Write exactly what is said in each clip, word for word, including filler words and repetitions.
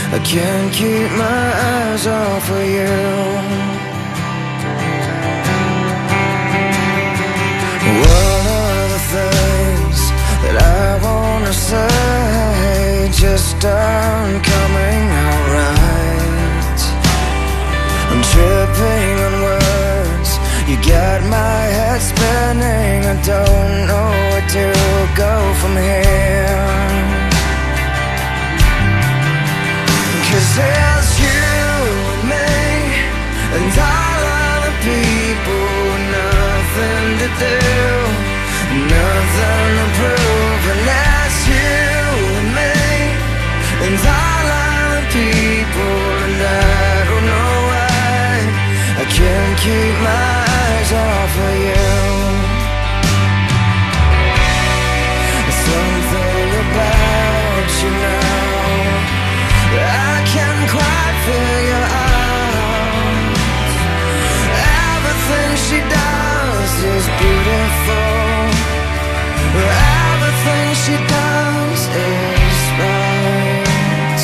I can't keep my eyes off of you. What are the things that I wanna say just aren't coming out right? I'm tripping on words, you got my head spinning. I don't know where to go from here. Cause there's you and me, and all other people with nothing to do, nothing to prove. And that's you and me, and all other people. And I don't know why I can't keep my eyes off of you. Something about you now I can't quite figure out. Everything she does is beautiful. Everything she does is right.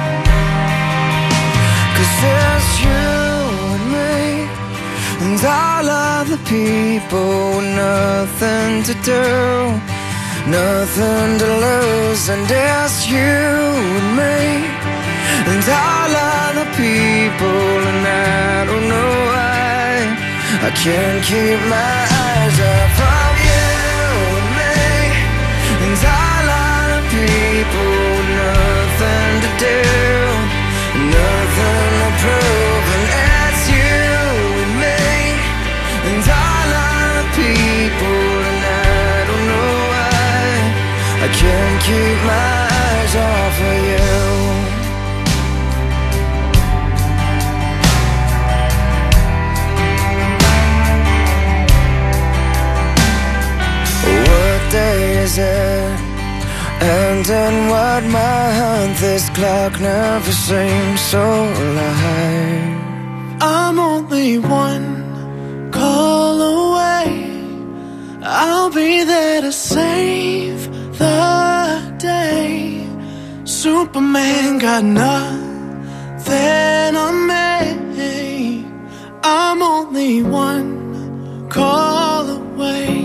Cause there's you and me, and all of the people with nothing to do, nothing to lose. And there's you and me, and all other people. And I don't know why I can't keep my eyes off of you and me, and all other people. Nothing to do, nothing to prove. And it's you and me, and all other people. And I don't know why I can't keep my eyes off of you. What day is it? And in what month? This clock never seems so alive. I'm only one call away. I'll be there to save the day. Superman got nothing on me. I'm only one call away.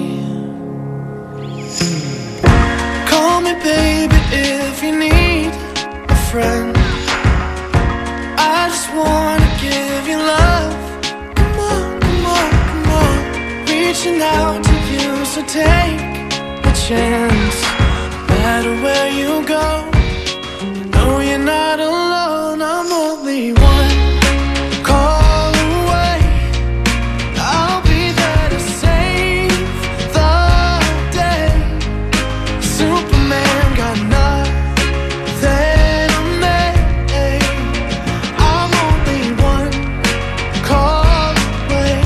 Call me baby if you need a friend. I just wanna give you love. Come on, come on, come on. Reaching out to you, so take a chance. No matter where you go, know you're not alone. I'm only one call away. I'll be there to save the day. Superman got nothing on me. I'm only one call away.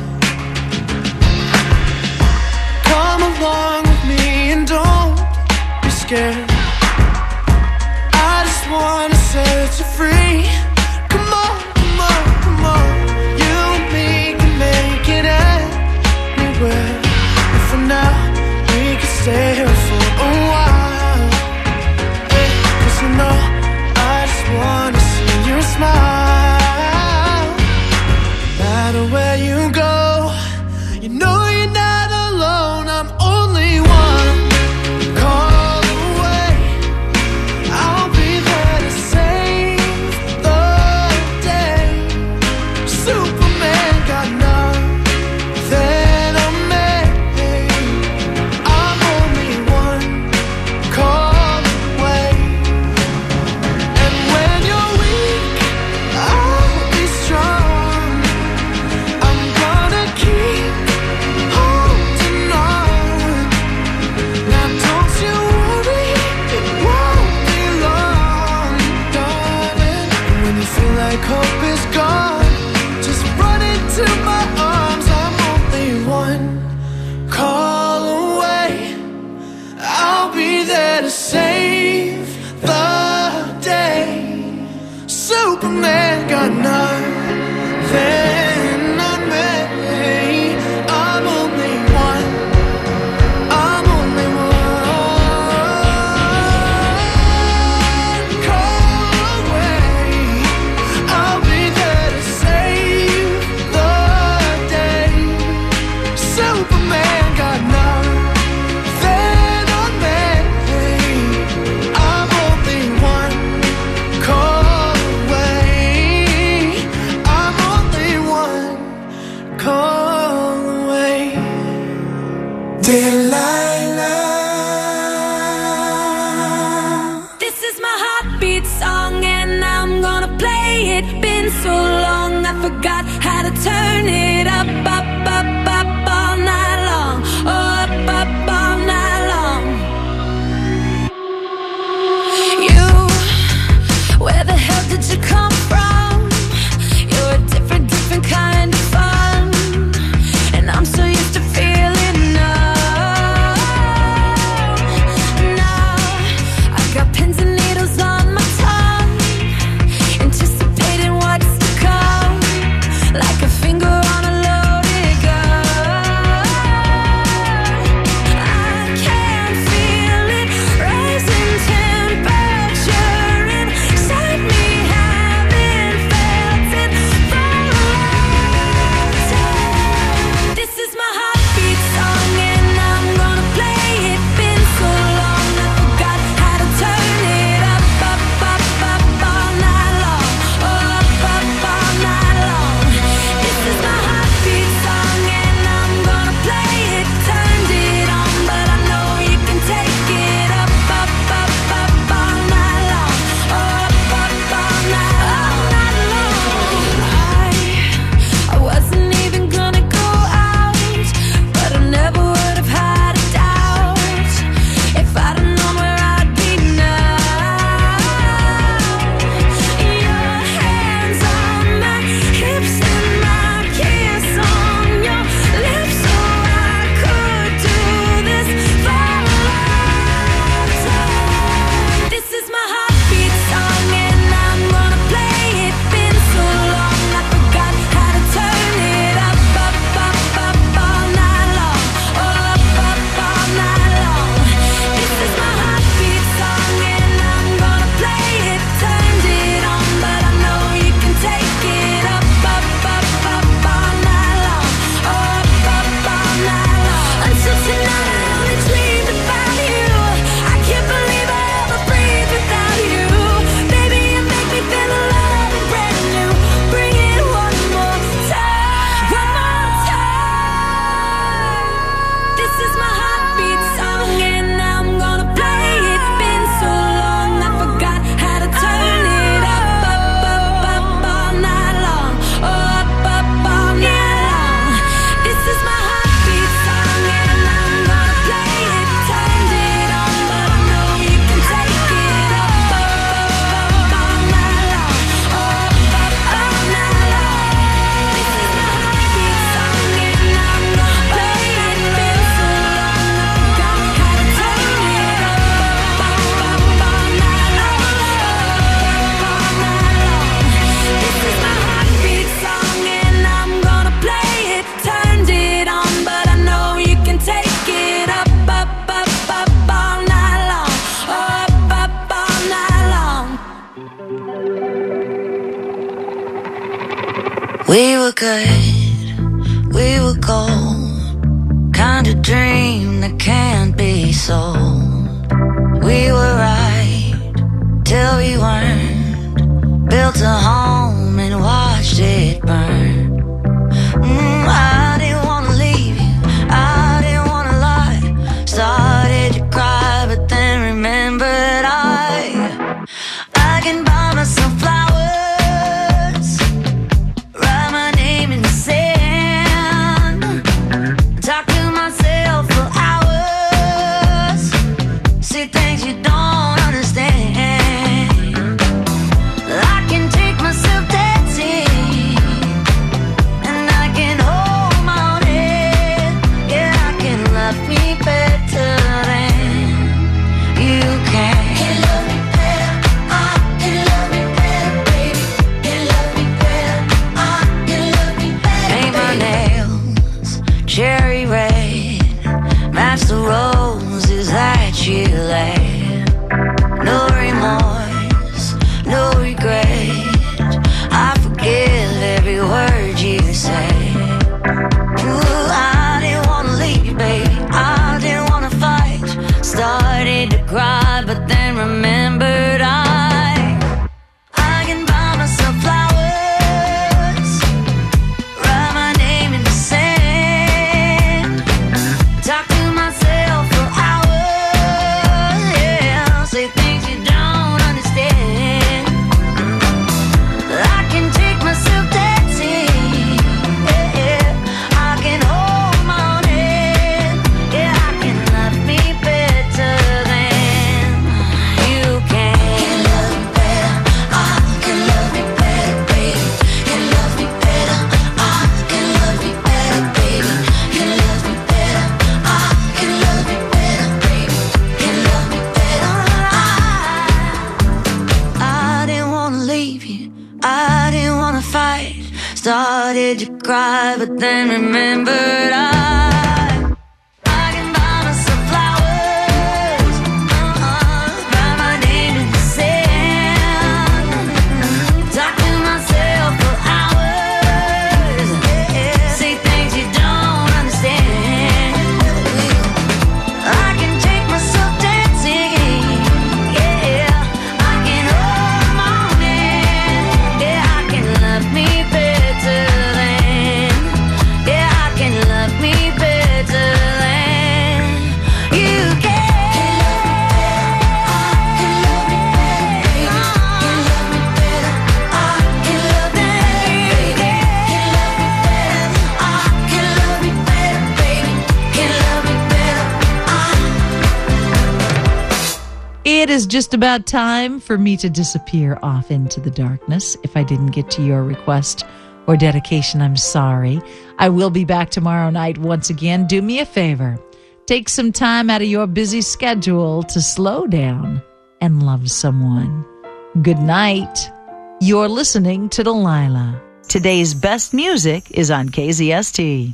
Come along with me and don't be scared. I just wanna set you free. Come on, come on, come on. You and me can make it anywhere. And for now, we can stay here for a while. Hey, 'cause you know, I just wanna see you smile. No matter where you go, you know you're not alone. I'm only one call away. I'll be there to save the day. Superman got nothing on me. I'm only one call away. And when you're weak, I'll be strong. I'm gonna keep holding on. Now don't you worry, it won't be long, darling. And when you feel like hope is gone, just run into my arms. I'm only one call away. I'll be there to save the day. Superman got nothing on me. I'm only one. I'm only one call away. been so long, I forgot how to turn it up, up, up, up all night long. Oh, up, up all night long. You, where the hell did you come from? You're a different, different kind of fun, and I'm so used to feeling numb. Now I've got pins and needles on my tongue, anticipating what's to come, like a finger on a loaded gun. I can feel it rising temperature inside me, haven't felt it for a long time. This is my heartbeat song and I'm gonna play it. Been so long I forgot how to turn it up, up, up, up all night long. Oh, up, up all night long. This is my heartbeat song and I'm gonna play it. Turned it on, but I know you can take it up, up, up, up all night long. Oh, up, up all night, all night long. I, I wasn't even gonna go out, but I never would have had a doubt if I'd have known where I'd be now. Your hands on my hips and my kiss on your lips, so I could do this for a long time. This is my heartbeat song and I'm gonna play it. Been so long I forgot how to turn it up, up, up, up all night long. Oh, up, up all night long. This is my heartbeat song and I'm gonna play it. Turned it on, but I know you can take it up, up, up, up all night long. Oh, up, up all night long. Until tonight I only dreamed about you. I can't believe I ever breathe without you. Baby, you make me feel alive and brand new. Bring it one more time, one more time. This is my heartbeat song and I'm gonna play it. Been so long I forgot how to turn it up, up, up, up all night long. Oh, up, up all night long. This is my heartbeat song and I'm gonna play it. Turned it on, but I know you can take it up, up, up, up all night long. Oh, up, up all night long. This is my heartbeat song and I'm gonna play it. Been so long I forgot how to turn it up, up, up, up all night long. Up, up all night long. This is my heartbeat song and I'm gonna play it. Turned it on, but I know you can take it up, up, up, up all night long. Up, up all night long. We were good, we were gold, kind of dream that can't be sold. We were right till we weren't, built a home and watched it burn. Mm, I didn't wanna leave you, I didn't wanna lie. Started to cry, but then remembered I I can buy myself flowers, write my name in the sand, talk to myself for hours, see things you don't understand. I can take myself Started to cry, but then remembered I, I can buy myself flowers, uh-uh, write my name in the sand, talk to myself for hours, yeah, say things you don't understand. I can take myself dancing, yeah, I can hold my own hand, yeah, I can love me better than, yeah, I can love me better than you can. Can love me better, can love me better, I can love me better, baby, can love me better, I can love me better, baby, can love me better, I. It is just about time for me to disappear off into the darkness. If I didn't get to your request or dedication, I'm sorry. I will be back tomorrow night once again. Do me a favor. Take some time out of your busy schedule to slow down and love someone. Good night. You're listening to Delilah. Today's best music is on K Z S T.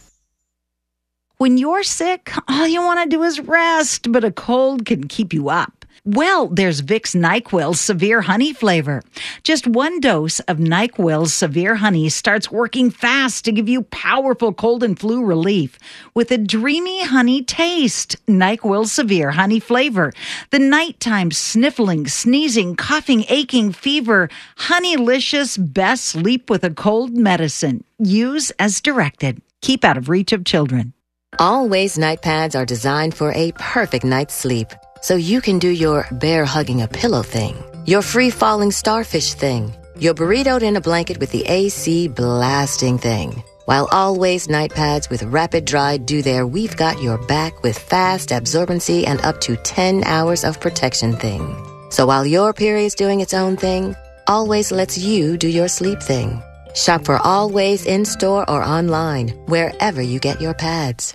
When you're sick, all you want to do is rest, but a cold can keep you up. Well, there's Vicks NyQuil Severe Honey flavor. Just one dose of NyQuil Severe Honey starts working fast to give you powerful cold and flu relief with a dreamy honey taste. NyQuil Severe Honey flavor. The nighttime sniffling, sneezing, coughing, aching, fever. Honeylicious best sleep with a cold medicine. Use as directed. Keep out of reach of children. Always night pads are designed for a perfect night's sleep, so you can do your bear hugging a pillow thing, your free falling starfish thing, your burritoed in a blanket with the A C blasting thing. While Always night pads with rapid dry do their we've got your back with fast absorbency and up to ten hours of protection thing. So while your period's doing its own thing, Always lets you do your sleep thing. Shop for Always in-store or online, wherever you get your pads.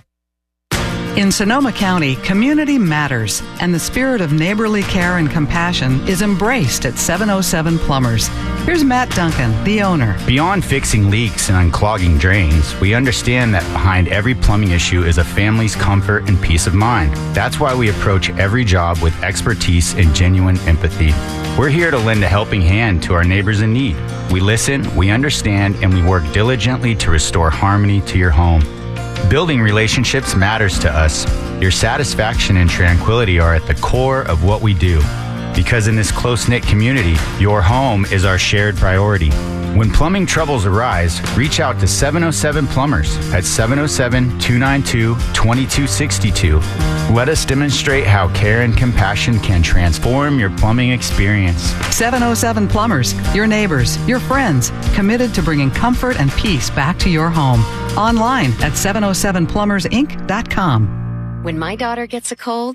In Sonoma County, community matters, and the spirit of neighborly care and compassion is embraced at seven oh seven Plumbers. Here's Matt Duncan, the owner. Beyond fixing leaks and unclogging drains, we understand that behind every plumbing issue is a family's comfort and peace of mind. That's why we approach every job with expertise and genuine empathy. We're here to lend a helping hand to our neighbors in need. We listen, we understand, and we work diligently to restore harmony to your home. Building relationships matters to us. Your satisfaction and tranquility are at the core of what we do. Because in this close-knit community, your home is our shared priority. When plumbing troubles arise, reach out to seven oh seven Plumbers at seven oh seven, two nine two, two two six two. Let us demonstrate how care and compassion can transform your plumbing experience. seven oh seven Plumbers, your neighbors, your friends, committed to bringing comfort and peace back to your home. Online at seven oh seven plumbers inc dot com. When my daughter gets a cold,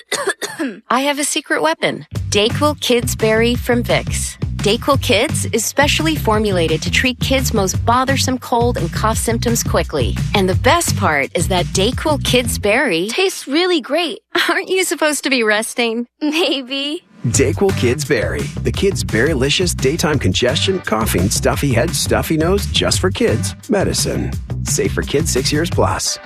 I have a secret weapon. Dayquil Kids Berry from Vicks. Dayquil Kids is specially formulated to treat kids' most bothersome cold and cough symptoms quickly. And the best part is that Dayquil Kids Berry tastes really great. Aren't you supposed to be resting? Maybe. Dayquil Kids Berry. The kids' berrylicious daytime congestion, coughing, stuffy head, stuffy nose, just for kids. Medicine. Safe for kids six years plus.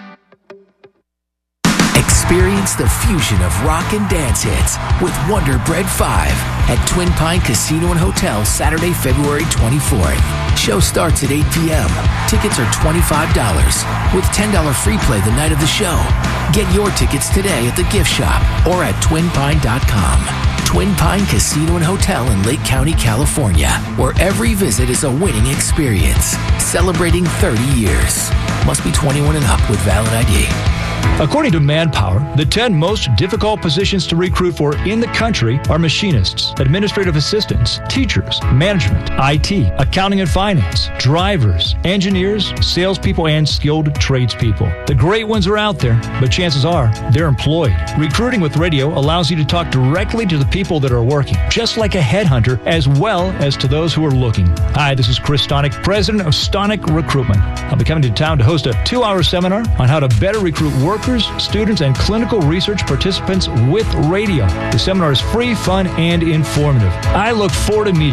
Experience the fusion of rock and dance hits with Wonder Bread five at Twin Pine Casino and Hotel Saturday, February twenty-fourth. Show starts at eight p.m. Tickets are twenty-five dollars with ten dollars free play the night of the show. Get your tickets today at the gift shop or at twin pine dot com. Twin Pine Casino and Hotel in Lake County, California, where every visit is a winning experience. Celebrating thirty years. Must be twenty-one and up with valid I D. According to Manpower, the ten most difficult positions to recruit for in the country are machinists, administrative assistants, teachers, management, I T, accounting and finance, drivers, engineers, salespeople, and skilled tradespeople. The great ones are out there, but chances are they're employed. Recruiting with radio allows you to talk directly to the people that are working, just like a headhunter, as well as to those who are looking. Hi, this is Chris Stonick, president of Stonick Recruitment. I'll be coming to town to host a two-hour seminar on how to better recruit workers, students, and clinical research participants with radio. The seminar is free, fun, and informative. I look forward to meeting you.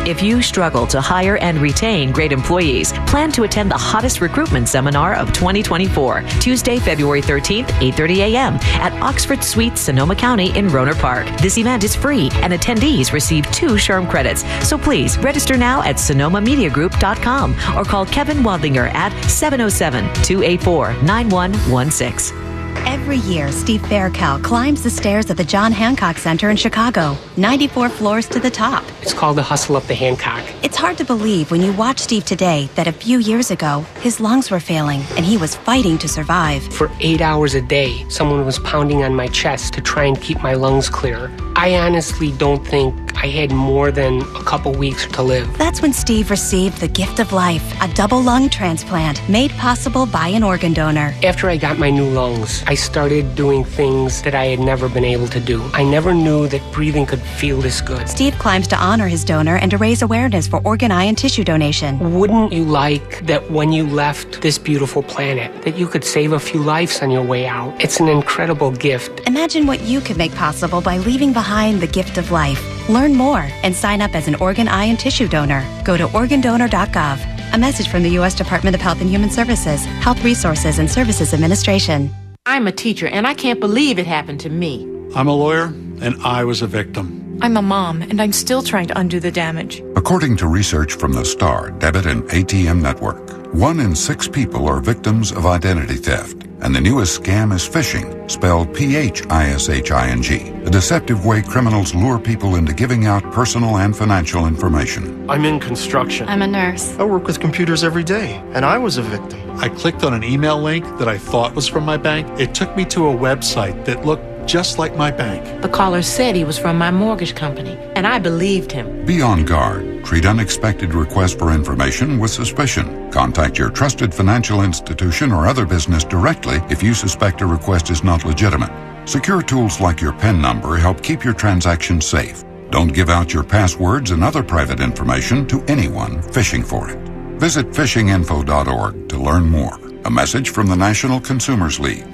If you struggle to hire and retain great employees, plan to attend the hottest recruitment seminar of twenty twenty-four, Tuesday, February thirteenth, eight thirty a.m. at Oxford Suites, Sonoma County in Rohnert Park. This event is free and attendees receive two SHRM credits. So please register now at sonoma media group dot com or call Kevin Wadlinger at seven oh seven, two eight four, nine one one six. Every year, Steve Faircal climbs the stairs at the John Hancock Center in Chicago, ninety-four floors to the top. It's called the Hustle Up the Hancock. It's hard to believe when you watch Steve today that a few years ago, his lungs were failing and he was fighting to survive. For eight hours a day, someone was pounding on my chest to try and keep my lungs clear. I honestly don't think I had more than a couple weeks to live. That's when Steve received the gift of life, a double lung transplant made possible by an organ donor. After I got my new lungs, I started doing things that I had never been able to do. I never knew that breathing could feel this good. Steve climbs to honor his donor and to raise awareness for organ, eye, and tissue donation. Wouldn't you like that when you left this beautiful planet, that you could save a few lives on your way out? It's an incredible gift. Imagine what you could make possible by leaving behind the gift of life. Learn more and sign up as an organ, eye, and tissue donor. Go to organ donor dot gov. A message from the U S Department of Health and Human Services, Health Resources and Services Administration. I'm a teacher, and I can't believe it happened to me. I'm a lawyer, and I was a victim. I'm a mom, and I'm still trying to undo the damage. According to research from the STAR Debit and A T M Network, one in six people are victims of identity theft. And the newest scam is phishing, spelled P H I S H I N G, a deceptive way criminals lure people into giving out personal and financial information. I'm in construction. I'm a nurse. I work with computers every day, and I was a victim. I clicked on an email link that I thought was from my bank. It took me to a website that looked just like my bank. The caller said he was from my mortgage company, and I believed him. Be on guard. Treat unexpected requests for information with suspicion. Contact your trusted financial institution or other business directly if you suspect a request is not legitimate. Secure tools like your PIN number help keep your transactions safe. Don't give out your passwords and other private information to anyone fishing for it. Visit fishing info dot org to learn more. A message from the National Consumers League.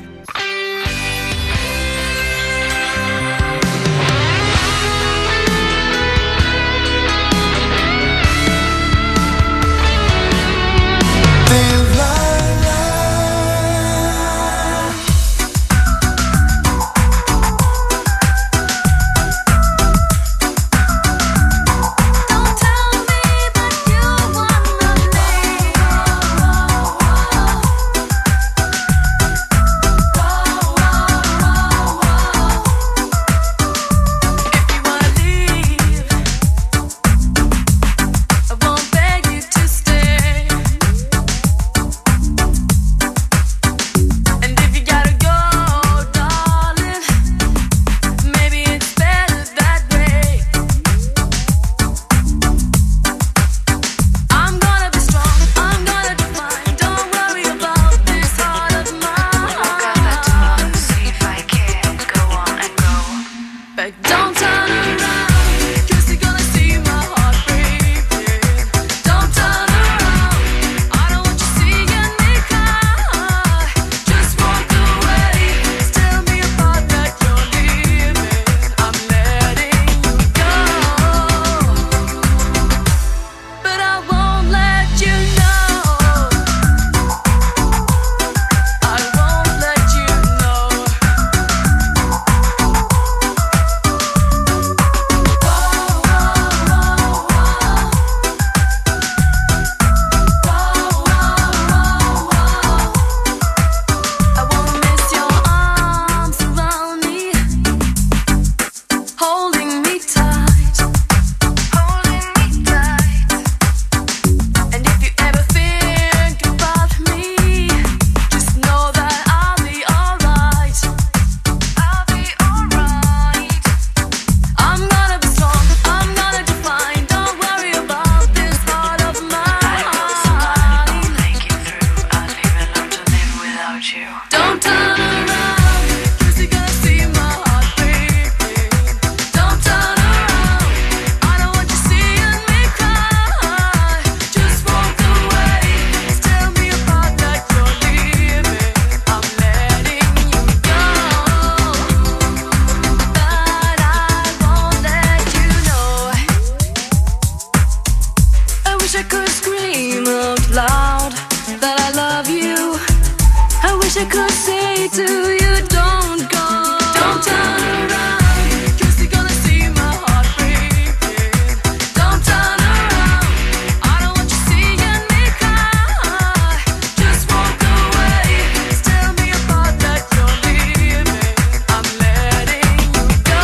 wish I could scream out loud that I love you. I wish I could say to you, don't go, don't turn around, 'cause you're gonna see my heart breaking. Don't turn around, I don't want you seeing me cry. Just walk away, tell me about that you're leaving. I'm letting you go.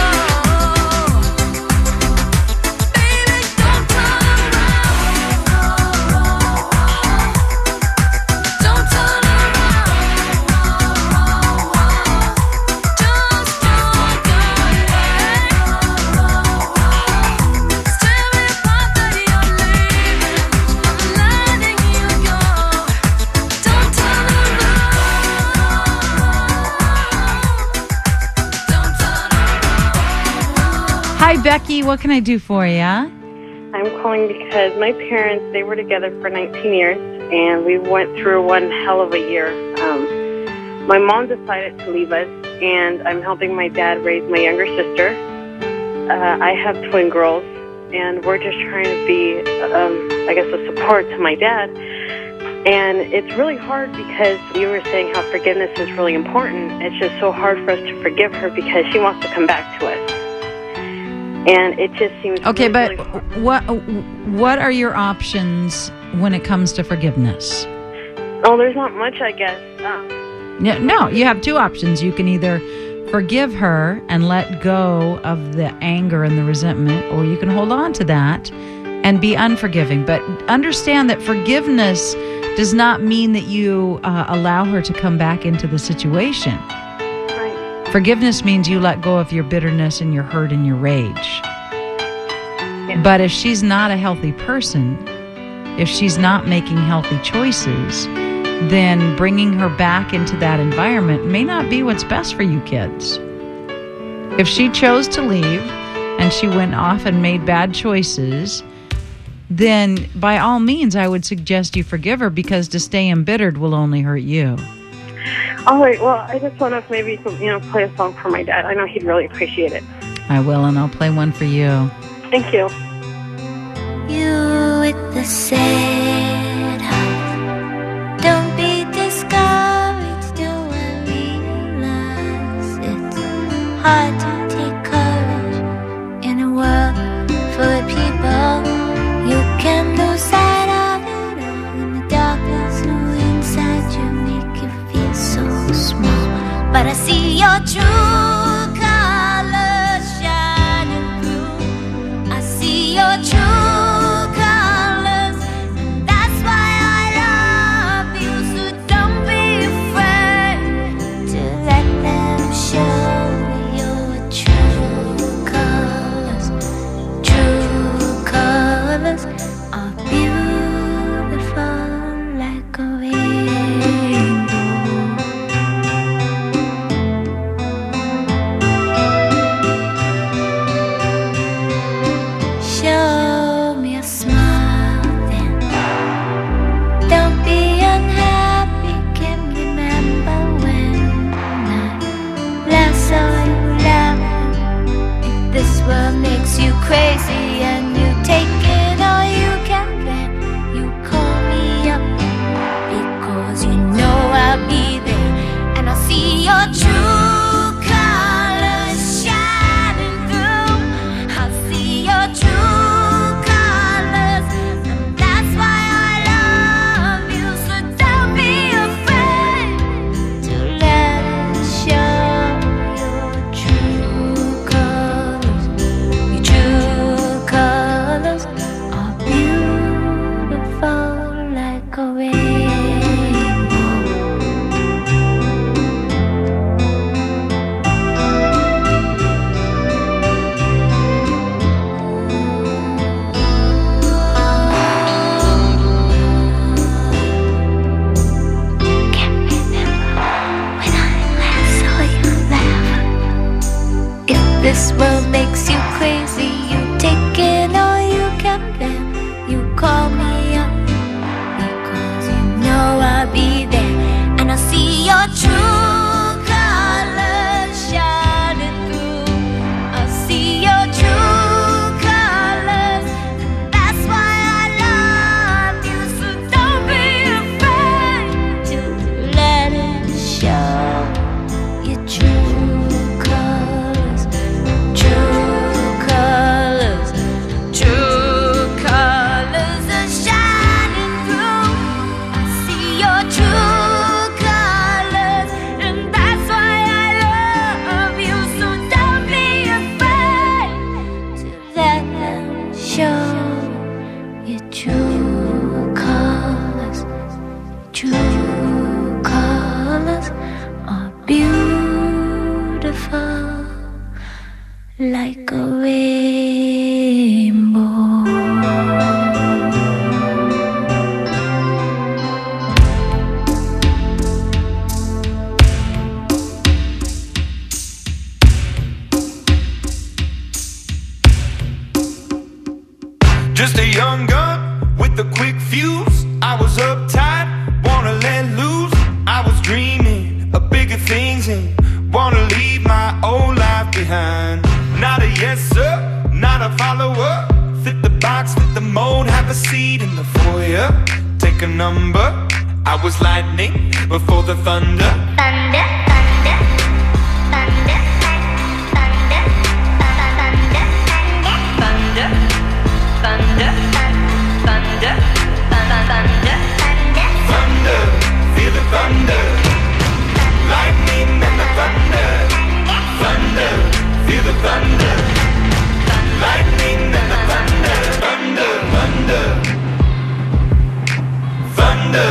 Baby, don't turn around. Don't turn Hi, Becky. What can I do for you? I'm calling because my parents, they were together for nineteen years, and we went through one hell of a year. Um, my mom decided to leave us, and I'm helping my dad raise my younger sister. Uh, I have twin girls, and we're just trying to be, um, I guess, a support to my dad. And it's really hard because you were saying how forgiveness is really important. It's just so hard for us to forgive her because she wants to come back to us. And it just seems Okay, really, but really what what are your options when it comes to forgiveness? Oh, there's not much, I guess. Um, No, no, you have two options. You can either forgive her and let go of the anger and the resentment, or you can hold on to that and be unforgiving. But understand that forgiveness does not mean that you uh, allow her to come back into the situation. Right. Forgiveness means you let go of your bitterness and your hurt and your rage. Yeah. But if she's not a healthy person, if she's not making healthy choices, then bringing her back into that environment may not be what's best for you kids. If she chose to leave and she went off and made bad choices, then by all means I would suggest you forgive her, because to stay embittered will only hurt you. all right, well, I just wonder if maybe you could, you know, play a song for my dad. I know he'd really appreciate it. I will, and I'll play one for you. Thank you. You with the sad heart, don't be discouraged, do I realize it's hard to take courage in a world full of people you can lose sight of it all. In the darkness inside you make you feel so small, but I see your true colors shining through. I see your true this world makes you crazy, you take it all you can bear. You call me up because you know I'll be there, and I'll see your true colors shining through. I'll see your true colors, and that's why I like a rainbow. Just a young gun with a quick fuse. I was uptight, wanna let loose. I was dreaming of bigger things and wanna leave my old life behind. Not a yes sir, not a follower. Fit the box, fit the mold, have a seat in the foyer. Take a number. I was lightning before the thunder. Thunder, thunder, thunder, thunder, thunder, thunder, thunder, thunder, thunder, thunder, feel the thunder, lightning and the thunder, thunder, feel the thunder, lightning and the thunder, thunder, thunder, thunder.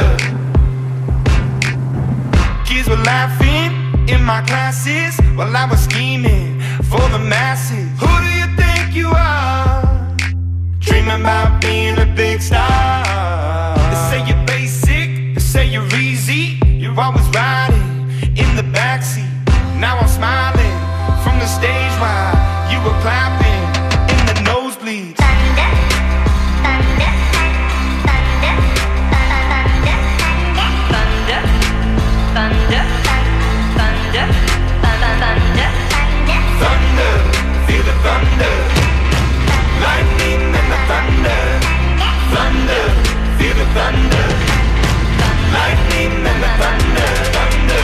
Kids were laughing in my classes while I was scheming for the masses. Who do you think you are? Dreaming about being a big star. They say you're basic, they say you're easy. You're always riding in the backseat. Now I'm smiling from the stage while you were clapping in the nosebleeds. thunder, thunder, thunder, thunder, thunder, thunder, thunder, thunder, thunder, feel the thunder, lightning and the thunder, thunder, feel the thunder, lightning and the thunder, thunder.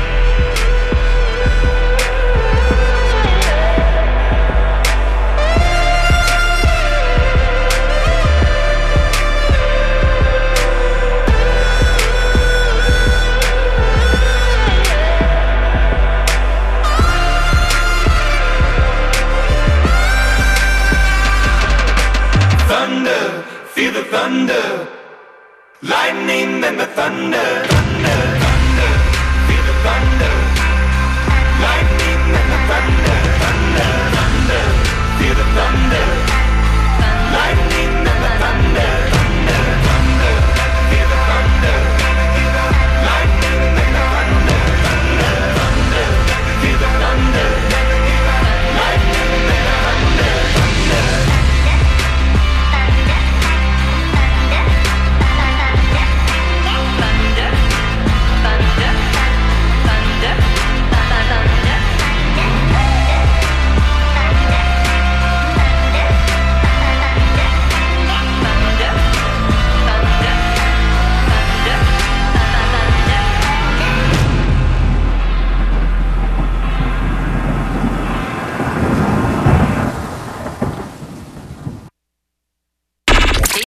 Thunder, feel the thunder, lightning and the thunder, thunder, thunder, feel the thunder, lightning and the thunder, thunder, thunder, feel the thunder.